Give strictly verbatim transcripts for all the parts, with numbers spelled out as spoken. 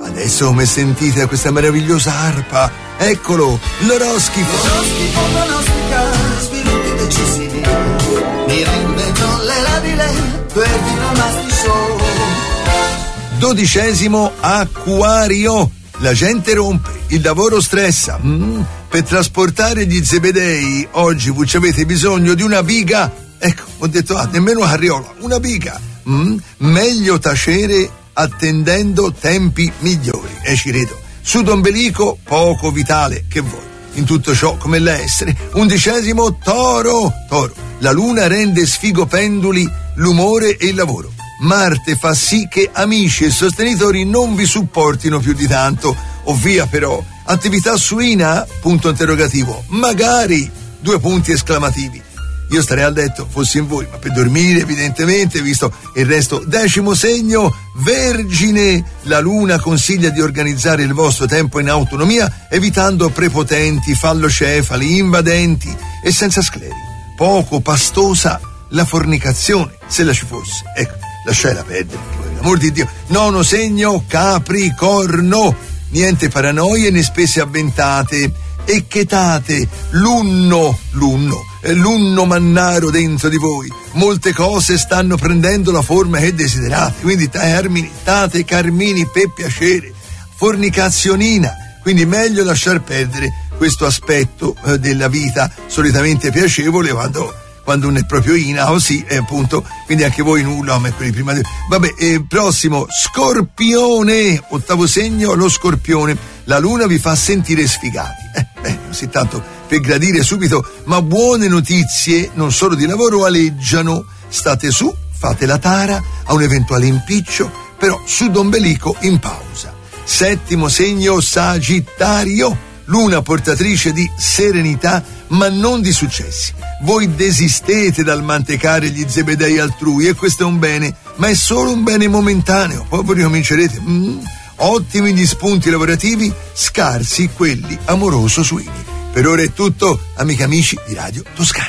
Adesso come sentite a questa meravigliosa arpa? Eccolo, l'oroscopo. L'oroscopo pronostica sviluppi decisivi, mi rende tollerabile per Dinamasti Show. Dodicesimo Acquario. La gente rompe, il lavoro stressa. Mm, per trasportare gli zebedei oggi voi ci avete bisogno di una biga. Ecco, ho detto, ah, nemmeno Arriola, una biga. Mm, meglio tacere attendendo tempi migliori. E ci rido. Sudombelico, poco vitale, che vuoi. In tutto ciò, come l'essere. Undicesimo Toro. Toro. La luna rende sfigopenduli l'umore e il lavoro. Marte fa sì che amici e sostenitori non vi supportino più di tanto. Ovvia però, attività suina? Punto interrogativo. Magari, due punti esclamativi. Io starei a letto, fossi in voi, ma per dormire evidentemente, visto il resto. Decimo segno, Vergine. La luna consiglia di organizzare il vostro tempo in autonomia, evitando prepotenti, fallocefali, invadenti e senza scleri. Poco pastosa la fornicazione, se la ci fosse. Ecco, lasciala perdere, per l'amor di Dio. Nono segno, Capricorno. Niente paranoie né spese avventate. E chetate l'unno, l'unno, l'unno mannaro dentro di voi. Molte cose stanno prendendo la forma che desiderate, quindi termini, tate, carmini, per piacere, fornicazionina, quindi meglio lasciar perdere questo aspetto eh, della vita solitamente piacevole quando, quando uno è proprio in così, e appunto, quindi anche voi nulla, ma quelli prima di... Vabbè, eh, prossimo, Scorpione, ottavo segno, lo Scorpione. La luna vi fa sentire sfigati. Eh, beh, così tanto per gradire subito, ma buone notizie, non solo di lavoro, aleggiano. State su, fate la tara a un eventuale impiccio, però sudombelico in pausa. Settimo segno, Sagittario. Luna portatrice di serenità, ma non di successi. Voi desistete dal mantecare gli zebedei altrui e questo è un bene, ma è solo un bene momentaneo. Poi voi ricomincerete. Mm. Ottimi gli spunti lavorativi, scarsi quelli amoroso-suini. Per ora è tutto, amiche e amici di Radio Toscana.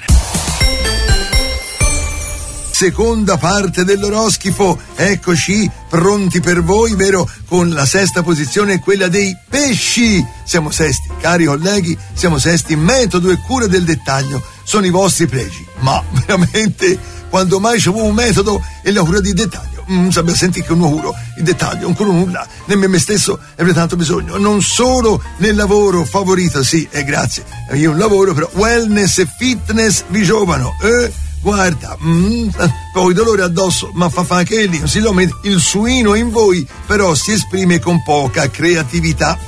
Seconda parte dell'oroscopo, eccoci pronti per voi, vero? Con la sesta posizione, quella dei pesci. Siamo sesti, cari colleghi, siamo sesti, metodo e cura del dettaglio sono i vostri pregi. Ma veramente, quando mai c'è un metodo e la cura di dettaglio? Mm, sappia sentire che non curo il dettaglio, ancora nulla, nemmeno me stesso avrei tanto bisogno, non solo nel lavoro favorito, sì, e eh, grazie, io un lavoro, però wellness e fitness vi giovano, eh, guarda, mm, poi dolore addosso, ma fa fa anche lì, non si lo mette il suino in voi, però si esprime con poca creatività.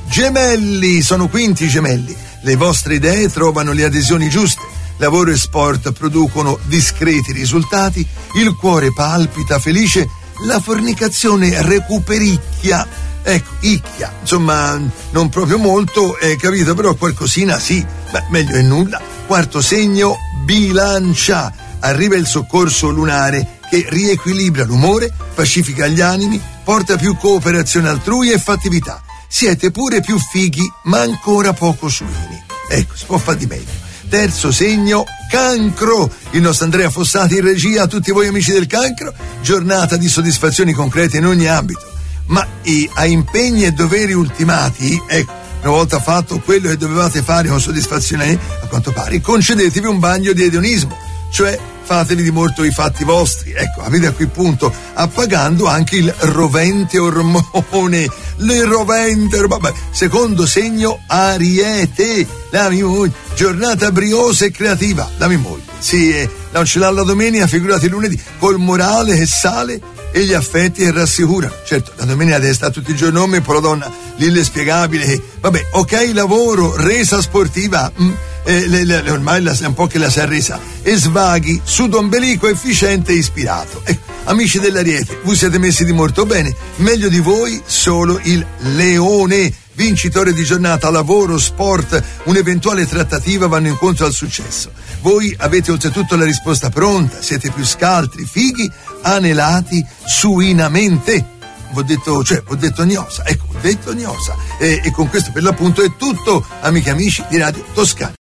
Gemelli, sono quinti gemelli, le vostre idee trovano le adesioni giuste. Lavoro e sport producono discreti risultati, il cuore palpita felice, la fornicazione recupericchia, ecco, icchia, insomma, non proprio molto, eh, capito, però qualcosina sì, beh, meglio è nulla. Quarto segno, Bilancia, arriva il soccorso lunare che riequilibra l'umore, pacifica gli animi, porta più cooperazione altrui e fattività. Siete pure più fighi, ma ancora poco suini. Ecco, si può fare di meglio. Terzo segno, Cancro. Il nostro Andrea Fossati in regia, a tutti voi amici del Cancro, giornata di soddisfazioni concrete in ogni ambito. Ma e, a impegni e doveri ultimati, ecco, una volta fatto quello che dovevate fare con soddisfazione, a quanto pare, concedetevi un bagno di edonismo, cioè fatevi di molto i fatti vostri, ecco, avete a quel punto appagando anche il rovente ormone, le rovente, vabbè. Secondo segno, Ariete, la mia moglie, giornata briosa e creativa, la mia moglie, sì, eh, non ce l'ha la domenica, figurati lunedì, col morale che sale e gli affetti che rassicurano. Certo, la domenica deve stare tutti i giorni nome e poi la donna l'illespiegabile che, vabbè, ok, lavoro, resa sportiva, mm, eh, le, le, ormai la, un po' che la si è resa, e svaghi, sudombelico efficiente e ispirato. Ecco, amici dell'Ariete, voi siete messi di molto bene, meglio di voi solo il Leone, vincitore di giornata, lavoro, sport, un'eventuale trattativa vanno incontro al successo. Voi avete oltretutto la risposta pronta, siete più scaltri, fighi, anelati suinamente. Ho detto, cioè, ho detto gnosa, ecco, ho detto gnosa. E, e con questo per l'appunto è tutto, amiche e amici di Radio Toscana.